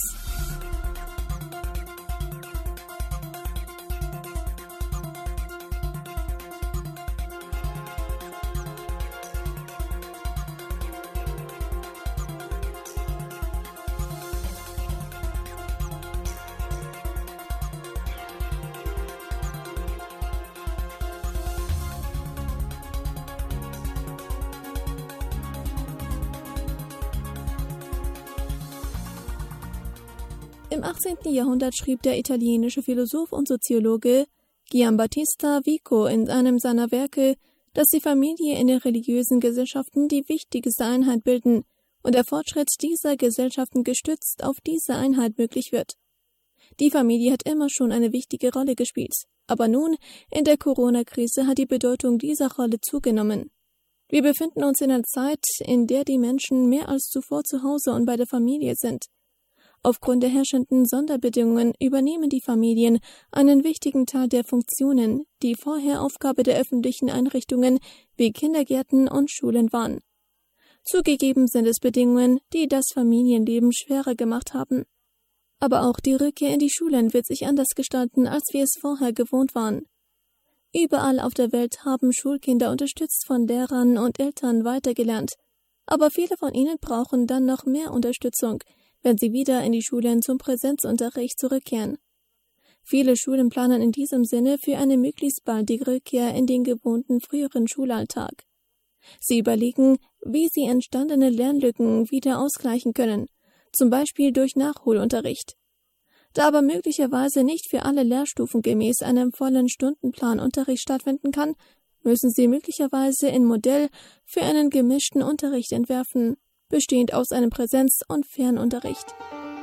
Im achtzehnten Jahrhundert schrieb der italienische Philosoph und Soziologe Giambattista Vico in einem seiner Werke, dass die Familie in den religiösen Gesellschaften die wichtigste Einheit bilden und der Fortschritt dieser Gesellschaften gestützt auf diese Einheit möglich wird. Die Familie hat immer schon eine wichtige Rolle gespielt, aber nun, in der Corona-Krise, hat die Bedeutung dieser Rolle zugenommen. Wir befinden uns in einer Zeit, in der die Menschen mehr als zuvor zu Hause und bei der Familie sind. Aufgrund der herrschenden Sonderbedingungen übernehmen die Familien einen wichtigen Teil der Funktionen, die vorher Aufgabe der öffentlichen Einrichtungen wie Kindergärten und Schulen waren. Zugegeben sind es Bedingungen, die das Familienleben schwerer gemacht haben. Aber auch die Rückkehr in die Schulen wird sich anders gestalten, als wir es vorher gewohnt waren. Überall auf der Welt haben Schulkinder unterstützt von Lehrern und Eltern weitergelernt. Aber viele von ihnen brauchen dann noch mehr Unterstützung, wenn sie wieder in die Schulen zum Präsenzunterricht zurückkehren. Viele Schulen planen in diesem Sinne für eine möglichst baldige Rückkehr in den gewohnten früheren Schulalltag. Sie überlegen, wie sie entstandene Lernlücken wieder ausgleichen können, zum Beispiel durch Nachholunterricht. Da aber möglicherweise nicht für alle Lehrstufen gemäß einem vollen Stundenplan Unterricht stattfinden kann, müssen sie möglicherweise ein Modell für einen gemischten Unterricht entwerfen, bestehend aus einem Präsenz- und Fernunterricht.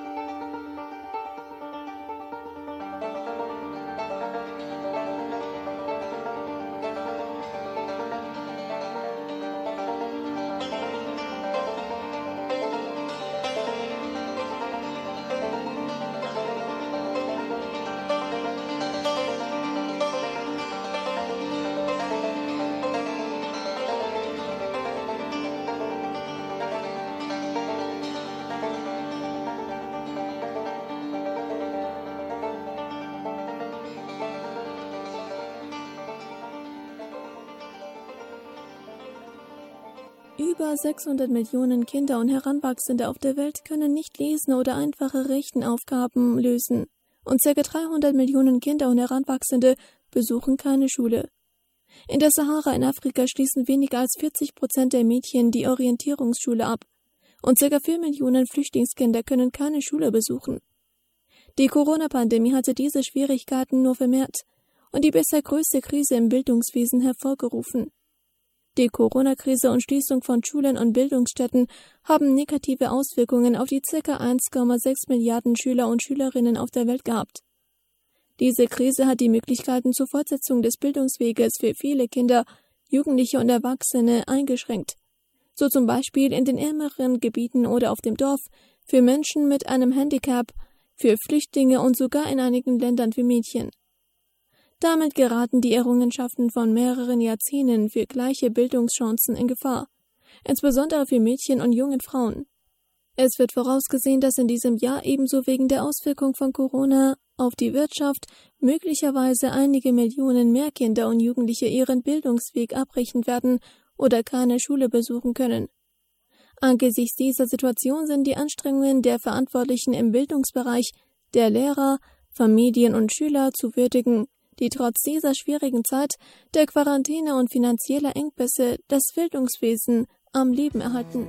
Über sechshundert Millionen Kinder und Heranwachsende auf der Welt können nicht lesen oder einfache Rechenaufgaben lösen. Und ca. dreihundert Millionen Kinder und Heranwachsende besuchen keine Schule. In der Sahara in Afrika schließen weniger als vierzig Prozent der Mädchen die Orientierungsschule ab. Und ca. vier Millionen Flüchtlingskinder können keine Schule besuchen. Die Corona-Pandemie hatte diese Schwierigkeiten nur vermehrt und die bisher größte Krise im Bildungswesen hervorgerufen. Die Corona-Krise und Schließung von Schulen und Bildungsstätten haben negative Auswirkungen auf die ca. eins Komma sechs Milliarden Schüler und Schülerinnen auf der Welt gehabt. Diese Krise hat die Möglichkeiten zur Fortsetzung des Bildungsweges für viele Kinder, Jugendliche und Erwachsene eingeschränkt. So zum Beispiel in den ärmeren Gebieten oder auf dem Dorf, für Menschen mit einem Handicap, für Flüchtlinge und sogar in einigen Ländern für Mädchen. Damit geraten die Errungenschaften von mehreren Jahrzehnten für gleiche Bildungschancen in Gefahr, insbesondere für Mädchen und junge Frauen. Es wird vorausgesehen, dass in diesem Jahr ebenso wegen der Auswirkung von Corona auf die Wirtschaft möglicherweise einige Millionen mehr Kinder und Jugendliche ihren Bildungsweg abbrechen werden oder keine Schule besuchen können. Angesichts dieser Situation sind die Anstrengungen der Verantwortlichen im Bildungsbereich, der Lehrer, Familien und Schüler zu würdigen, die trotz dieser schwierigen Zeit, der Quarantäne und finanzieller Engpässe das Bildungswesen am Leben erhalten.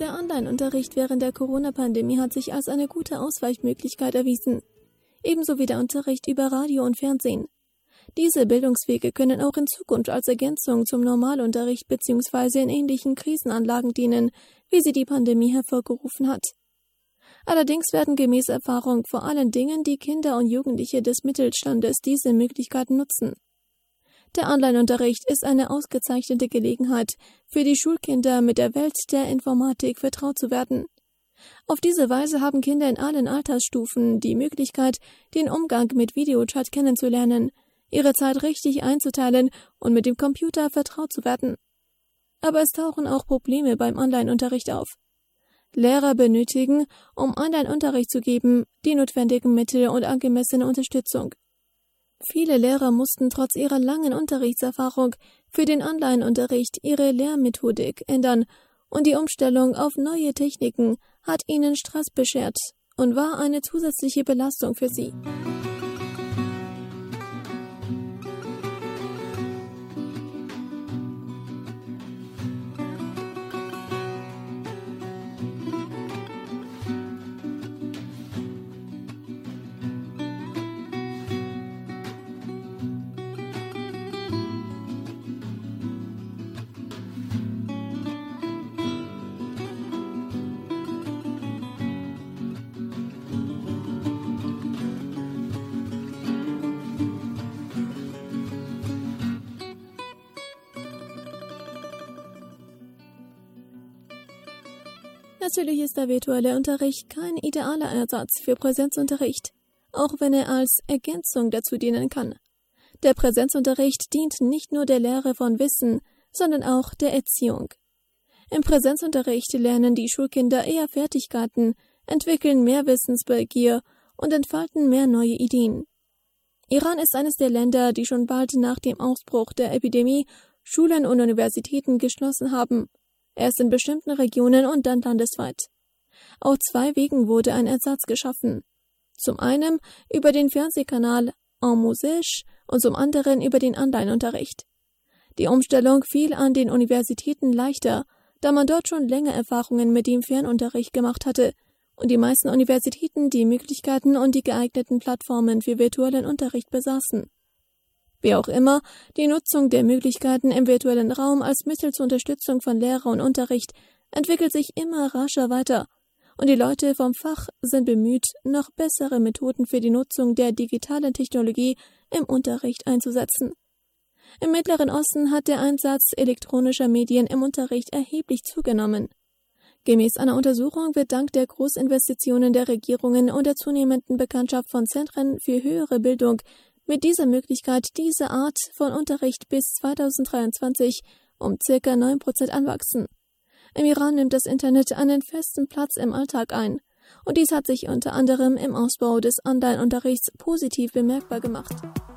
Der Online-Unterricht während der Corona-Pandemie hat sich als eine gute Ausweichmöglichkeit erwiesen, ebenso wie der Unterricht über Radio und Fernsehen. Diese Bildungswege können auch in Zukunft als Ergänzung zum Normalunterricht bzw. in ähnlichen Krisenanlagen dienen, wie sie die Pandemie hervorgerufen hat. Allerdings werden gemäß Erfahrung vor allen Dingen die Kinder und Jugendliche des Mittelstandes diese Möglichkeiten nutzen. Der Online-Unterricht ist eine ausgezeichnete Gelegenheit, für die Schulkinder mit der Welt der Informatik vertraut zu werden. Auf diese Weise haben Kinder in allen Altersstufen die Möglichkeit, den Umgang mit Videochat kennenzulernen, ihre Zeit richtig einzuteilen und mit dem Computer vertraut zu werden. Aber es tauchen auch Probleme beim Online-Unterricht auf. Lehrer benötigen, um Online-Unterricht zu geben, die notwendigen Mittel und angemessene Unterstützung. Viele Lehrer mussten trotz ihrer langen Unterrichtserfahrung für den Online-Unterricht ihre Lehrmethodik ändern und die Umstellung auf neue Techniken hat ihnen Stress beschert und war eine zusätzliche Belastung für sie. Natürlich ist der virtuelle Unterricht kein idealer Ersatz für Präsenzunterricht, auch wenn er als Ergänzung dazu dienen kann. Der Präsenzunterricht dient nicht nur der Lehre von Wissen, sondern auch der Erziehung. Im Präsenzunterricht lernen die Schulkinder eher Fertigkeiten, entwickeln mehr Wissensbegier und entfalten mehr neue Ideen. Iran ist eines der Länder, die schon bald nach dem Ausbruch der Epidemie Schulen und Universitäten geschlossen haben. Erst in bestimmten Regionen und dann landesweit. Auf zwei Wegen wurde ein Ersatz geschaffen. Zum einen über den Fernsehkanal Amouzesh und zum anderen über den Online-Unterricht. Die Umstellung fiel an den Universitäten leichter, da man dort schon länger Erfahrungen mit dem Fernunterricht gemacht hatte und die meisten Universitäten die Möglichkeiten und die geeigneten Plattformen für virtuellen Unterricht besaßen. Wie auch immer, die Nutzung der Möglichkeiten im virtuellen Raum als Mittel zur Unterstützung von Lehre und Unterricht entwickelt sich immer rascher weiter und die Leute vom Fach sind bemüht, noch bessere Methoden für die Nutzung der digitalen Technologie im Unterricht einzusetzen. Im Mittleren Osten hat der Einsatz elektronischer Medien im Unterricht erheblich zugenommen. Gemäß einer Untersuchung wird dank der Großinvestitionen der Regierungen und der zunehmenden Bekanntschaft von Zentren für höhere Bildung mit dieser Möglichkeit diese Art von Unterricht bis zweitausenddreiundzwanzig um ca. neun Prozent anwachsen. Im Iran nimmt das Internet einen festen Platz im Alltag ein und dies hat sich unter anderem im Ausbau des Online-Unterrichts positiv bemerkbar gemacht.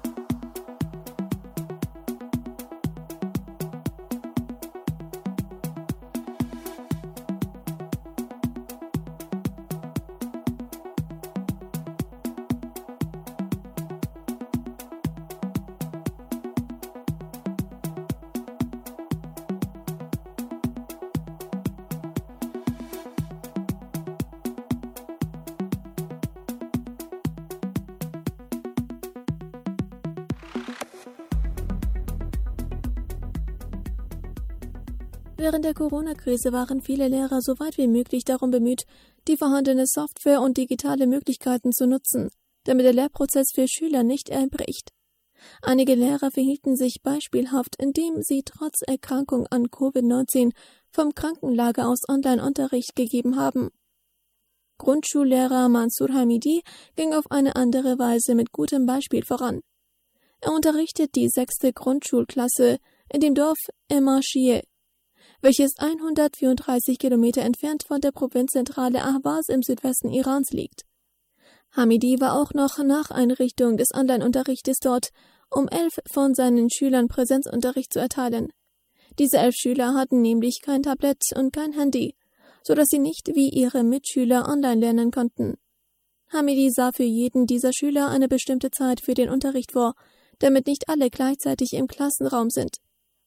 Während der Corona-Krise waren viele Lehrer so weit wie möglich darum bemüht, die vorhandene Software und digitale Möglichkeiten zu nutzen, damit der Lehrprozess für Schüler nicht einbricht. Einige Lehrer verhielten sich beispielhaft, indem sie trotz Erkrankung an Covid neunzehn vom Krankenlager aus Online-Unterricht gegeben haben. Grundschullehrer Mansur Hamidi ging auf eine andere Weise mit gutem Beispiel voran. Er unterrichtet die sechste Grundschulklasse in dem Dorf Emarshie, welches hundertvierunddreißig Kilometer entfernt von der Provinzzentrale Ahvaz im Südwesten Irans liegt. Hamidi war auch noch nach Einrichtung des Online-Unterrichtes dort, um elf von seinen Schülern Präsenzunterricht zu erteilen. Diese elf Schüler hatten nämlich kein Tablet und kein Handy, so dass sie nicht wie ihre Mitschüler online lernen konnten. Hamidi sah für jeden dieser Schüler eine bestimmte Zeit für den Unterricht vor, damit nicht alle gleichzeitig im Klassenraum sind.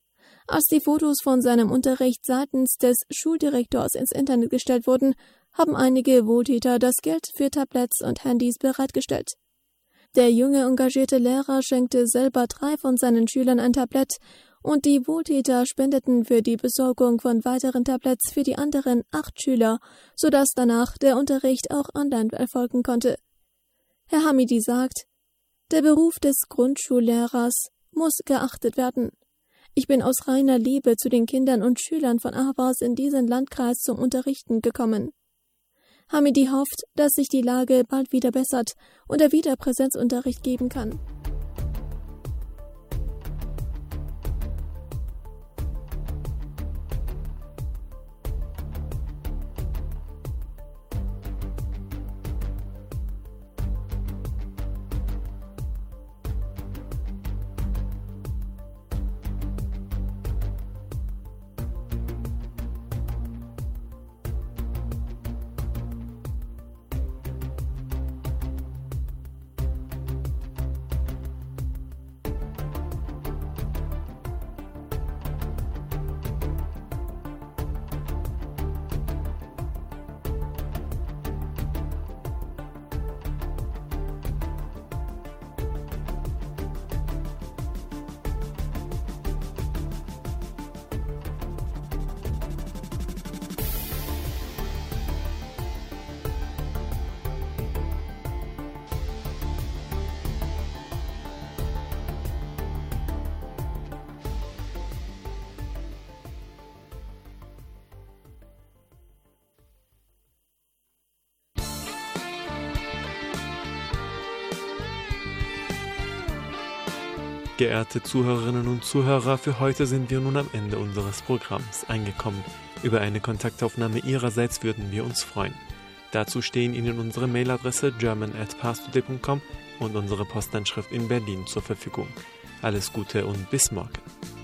Als die Fotos von seinem Unterricht seitens des Schuldirektors ins Internet gestellt wurden, haben einige Wohltäter das Geld für Tablets und Handys bereitgestellt. Der junge, engagierte Lehrer schenkte selber drei von seinen Schülern ein Tablet und die Wohltäter spendeten für die Besorgung von weiteren Tablets für die anderen acht Schüler, sodass danach der Unterricht auch online erfolgen konnte. Herr Hamidi sagt, der Beruf des Grundschullehrers muss geachtet werden. Ich bin aus reiner Liebe zu den Kindern und Schülern von Ahvaz in diesen Landkreis zum Unterrichten gekommen. Hamidi hofft, dass sich die Lage bald wieder bessert und er wieder Präsenzunterricht geben kann. Geehrte Zuhörerinnen und Zuhörer, für heute sind wir nun am Ende unseres Programms angekommen. Über eine Kontaktaufnahme Ihrerseits würden wir uns freuen. Dazu stehen Ihnen unsere Mailadresse german at parstoday punkt com und unsere Postanschrift in Berlin zur Verfügung. Alles Gute und bis morgen.